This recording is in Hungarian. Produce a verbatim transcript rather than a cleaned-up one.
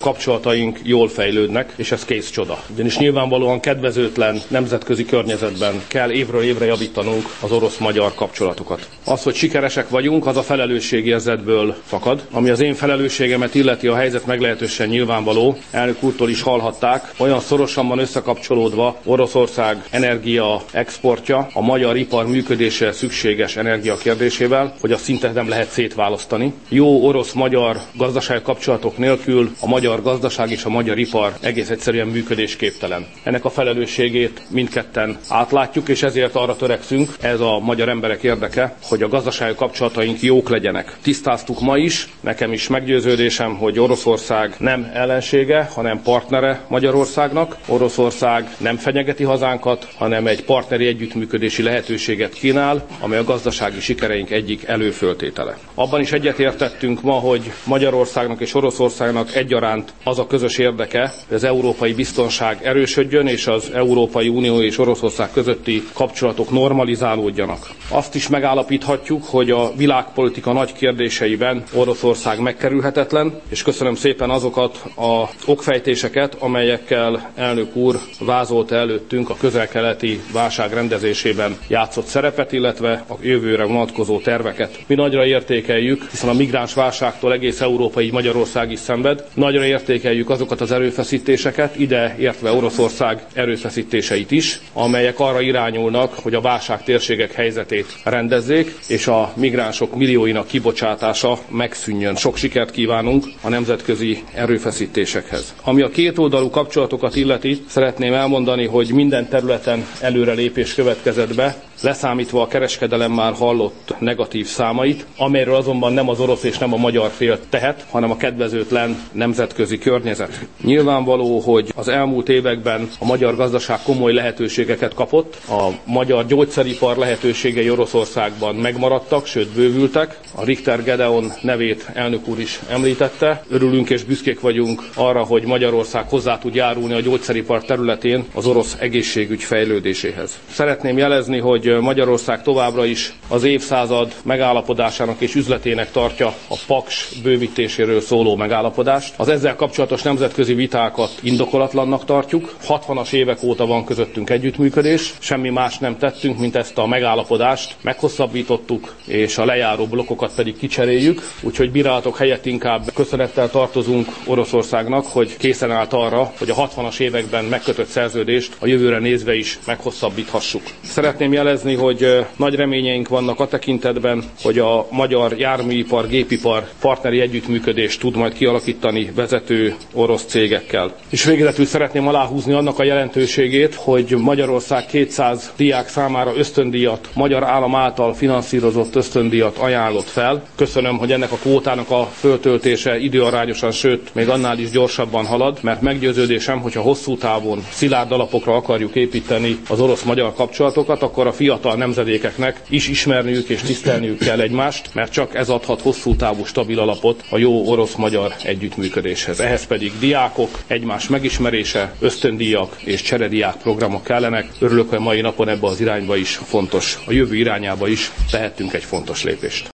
kapcsolataink jól fejlődnek, és ez kész csoda. Ugyanis nyilvánvalóan kedvezőtlen nemzetközi környezetben kell évről évre javítanunk az orosz-magyar kapcsolatokat. Az, hogy sikeresek vagyunk, az a felelősségérzetből fakad. Ami az én felelősségemet illeti, a helyzet meglehetősen nyilvánvaló. Elnök úrtól is hallhatták, olyan szorosan van összekapcsolódva Oroszország energia exportja a magyar ipar működésre szükséges energia kérdésével, hogy azt szinte nem lehet szétválasztani. Jó orosz-magyar gazdasági kapcsolatok nélkül a magyar gazdaság és a magyar ipar egész egyszerűen működésképtelen. Ennek a felelősségét mindketten átlátjuk, és ezért arra törekszünk, ez a magyar emberek érdeke, hogy a gazdasági kapcsolataink jók legyenek. Tisztáztuk ma is, nekem is meggyőződésem, hogy Oroszország nem ellensége, hanem partnere Magyarországnak. Oroszország nem fenyegeti hazánkat, hanem egy partneri együttműködési lehetőséget kínál, amely a gazdasági sikereink egyik előföltétele. Abban is egyetértettünk ma, hogy Magyarországnak és Oroszországnak egyaránt az a közös érdeke, hogy az európai biztonság erősödjön, és az Európai Unió és Oroszország közötti kapcsolatok normalizálódjanak. Azt is megállapíthatjuk, hogy a világpolitika nagy kérdéseiben Oroszország megkerülhetetlen, és köszönöm szépen azokat az okfejtéseket, amelyekkel elnök úr vázolta előttünk a közel-keleti válság rendezésében játszott szerepet, illetve a jövőre vonatkozó terveket. Mi nagyra értékeljük, hiszen a migráns válságtól egész Európa, így Magyarország is szenved. Nagyra értékeljük azokat az erőfeszítéseket, ide értve Oroszország erőfeszítéseit is, amelyek arra irányulnak, hogy a válság térségek helyzetét rendezzék, és a migránsok millióinak kibocsátása megszűnjön. Sok sikert kívánunk a nemzetközi erőfeszítésekhez. Ami a kétoldalú kapcsolatokat illeti, szeretném elmondani, hogy minden területen előrelépés következett be, leszámítva a kereskedelem már hallott negatív számait, amelyről azonban nem az orosz és nem a magyar fél tehet, hanem a kedvezőtlen nemzetközi környezet. Nyilvánvaló, hogy az elmúlt években a magyar gazdaság komoly lehetőségeket kapott, a magyar gyógyszeripar lehetőségei Oroszországban megmaradtak, sőt bővültek. A Richter Gedeon nevét elnök úr is említette. Örülünk és büszkék vagyunk arra, hogy Magyarország hozzá tud járulni a gyógyszeripar területén az orosz egészségügy fejlődéséhez. Szeretném jelezni, hogy Magyarország továbbra is az évszázad megállapodásának és üzletének tartja a Paks bővítéséről szóló megállapodást. Az ezzel kapcsolatos nemzetközi vitákat indokolatlannak tartjuk. hatvanas évek óta van közöttünk együttműködés, semmi más nem tettünk, mint ezt a megállapodást meghosszabbítottuk, és a lejáró blokkokat pedig kicseréljük, úgyhogy bírálatok helyett inkább köszönettel tartozunk Oroszországnak, hogy készen állt arra, hogy a hatvanas években megkötött szerződést a jövőre nézve is meghosszabbíthassuk. Szeretném jelezni, hogy nagy reményeink vannak a tekintetben, hogy a magyar járműipar, gépipar partneri együttműködést tud majd kialakítani vezető orosz cégekkel. És végezetül szeretném aláhúzni annak a jelentőségét, hogy Magyarország kétszáz diák számára ösztöndíjat, magyar állam által finanszírozott ösztöndíjat ajánlott fel. Köszönöm, hogy ennek a kvótának a föltöltése időarányosan, sőt, még annál is gyorsabban halad, mert meggyőződésem, hogyha hosszú távon szilárd alapokra akarjuk építeni az orosz-magyar kapcsolatokat, akkor a fiatal nemzedékeknek is ismerniük és tisztelniük kell egymást, mert csak ez adhat hosszú távú stabil alapot a jó orosz-magyar együttműködéshez. Ehhez pedig diákok, egymás megismerése, ösztöndíjak és cserediák programok kellenek. Örülök, hogy mai napon ebbe az irányba is fontos, a jövő irányába is tehettünk egy fontos lépést.